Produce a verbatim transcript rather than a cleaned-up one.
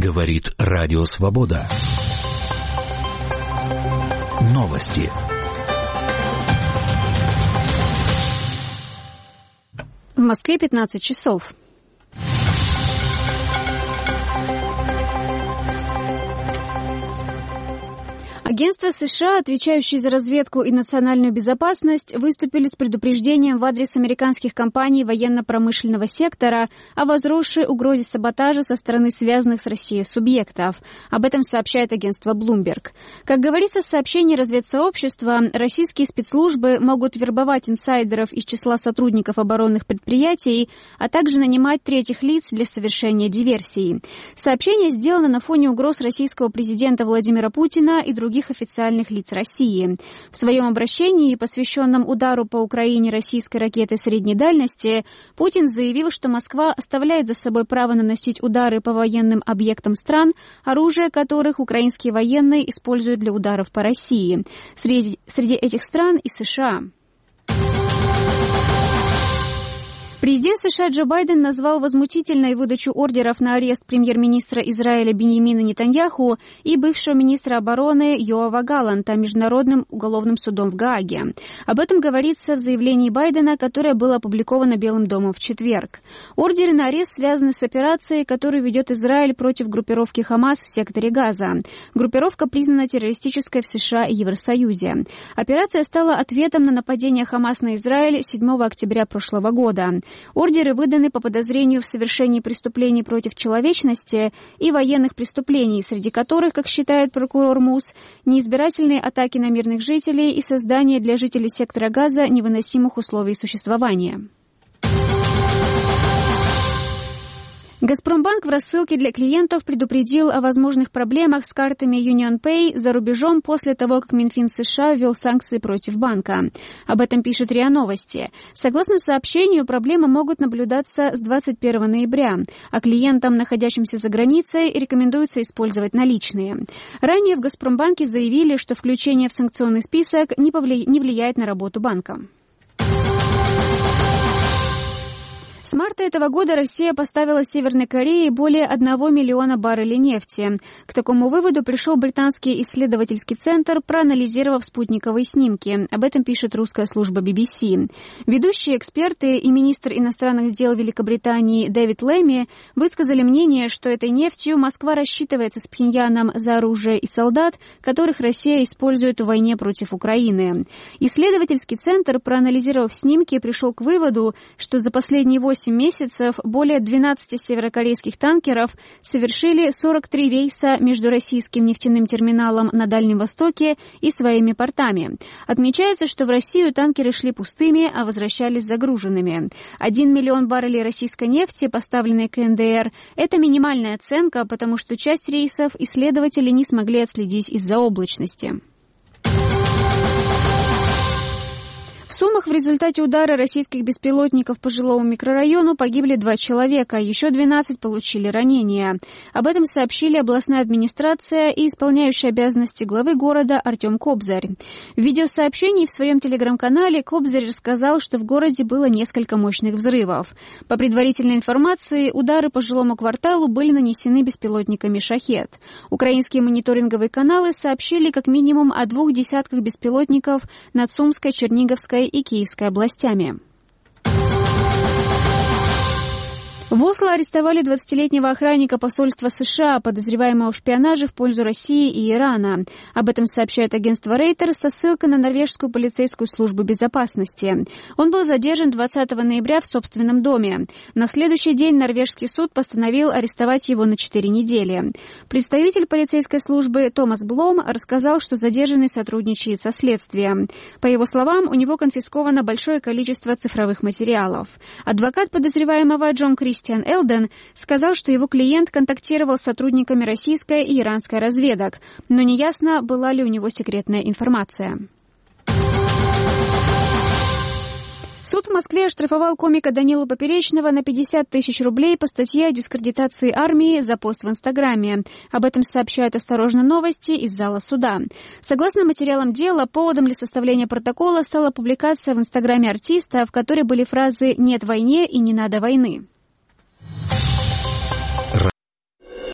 Говорит Радио Свобода. Новости. В Москве пятнадцать часов. Агентства США, отвечающие за разведку и национальную безопасность, выступили с предупреждением в адрес американских компаний военно-промышленного сектора о возросшей угрозе саботажа со стороны связанных с Россией субъектов. Об этом сообщает агентство Bloomberg. Как говорится в сообщении разведсообщества, российские спецслужбы могут вербовать инсайдеров из числа сотрудников оборонных предприятий, а также нанимать третьих лиц для совершения диверсий. Сообщение сделано на фоне угроз российского президента Владимира Путина и других официальных лиц России. В своем обращении, посвященном удару по Украине российской ракетой средней дальности, Путин заявил, что Москва оставляет за собой право наносить удары по военным объектам стран, оружие которых украинские военные используют для ударов по России. Среди, среди этих стран и США. Президент США Джо Байден назвал возмутительной выдачу ордеров на арест премьер-министра Израиля Биньямина Нетаньяху и бывшего министра обороны Йоава Галланта Международным уголовным судом в Гааге. Об этом говорится в заявлении Байдена, которое было опубликовано Белым домом в четверг. Ордеры на арест связаны с операцией, которую ведет Израиль против группировки Хамас в секторе Газа. Группировка признана террористической в США и Евросоюзе. Операция стала ответом на нападение Хамас на Израиль седьмого октября прошлого года. Ордеры выданы по подозрению в совершении преступлений против человечности и военных преступлений, среди которых, как считает прокурор МУС, неизбирательные атаки на мирных жителей и создание для жителей сектора Газа невыносимых условий существования. Газпромбанк в рассылке для клиентов предупредил о возможных проблемах с картами UnionPay за рубежом после того, как Минфин США ввел санкции против банка. Об этом пишет РИА Новости. Согласно сообщению, проблемы могут наблюдаться с двадцать первого ноября, а клиентам, находящимся за границей, рекомендуется использовать наличные. Ранее в Газпромбанке заявили, что включение в санкционный список не повли... не влияет на работу банка. С марта этого года Россия поставила Северной Корее более одного миллиона баррелей нефти. К такому выводу пришел британский исследовательский центр, проанализировав спутниковые снимки. Об этом пишет русская служба би би си. Ведущие эксперты и министр иностранных дел Великобритании Дэвид Лэми высказали мнение, что этой нефтью Москва рассчитывается с Пхеньяном за оружие и солдат, которых Россия использует в войне против Украины. Исследовательский центр, проанализировав снимки, пришел к выводу, что за последние восемь месяцев более двенадцати северокорейских танкеров совершили сорок три рейса между российским нефтяным терминалом на Дальнем Востоке и своими портами. Отмечается, что в Россию танкеры шли пустыми, а возвращались загруженными. Один миллион баррелей российской нефти, поставленной ка эн дэ эр, это минимальная оценка, потому что часть рейсов исследователи не смогли отследить из-за облачности. В Сумах в результате удара российских беспилотников по жилому микрорайону погибли два человека, еще двенадцать получили ранения. Об этом сообщили областная администрация и исполняющий обязанности главы города Артем Кобзарь. В видеосообщении в своем телеграм-канале Кобзарь рассказал, что в городе было несколько мощных взрывов. По предварительной информации, удары по жилому кварталу были нанесены беспилотниками «Шахед». Украинские мониторинговые каналы сообщили как минимум о двух десятках беспилотников над Сумской, Черниговской и Киевской областями. В Осло арестовали двадцатилетнего охранника посольства США, подозреваемого в шпионаже в пользу России и Ирана. Об этом сообщает агентство Reuters со ссылкой на норвежскую полицейскую службу безопасности. Он был задержан двадцатого ноября в собственном доме. На следующий день норвежский суд постановил арестовать его на четыре недели. Представитель полицейской службы Томас Блом рассказал, что задержанный сотрудничает со следствием. По его словам, у него конфисковано большое количество цифровых материалов. Адвокат подозреваемого Джон Кристиан Элден сказал, что его клиент контактировал с сотрудниками российской и иранской разведок, но неясно, была ли у него секретная информация. Суд в Москве оштрафовал комика Данилу Поперечного на пятьдесят тысяч рублей по статье о дискредитации армии за пост в Инстаграме. Об этом сообщают «Осторожно, новости» из зала суда. Согласно материалам дела, поводом для составления протокола стала публикация в Инстаграме артиста, в которой были фразы «нет войне» и «не надо войны».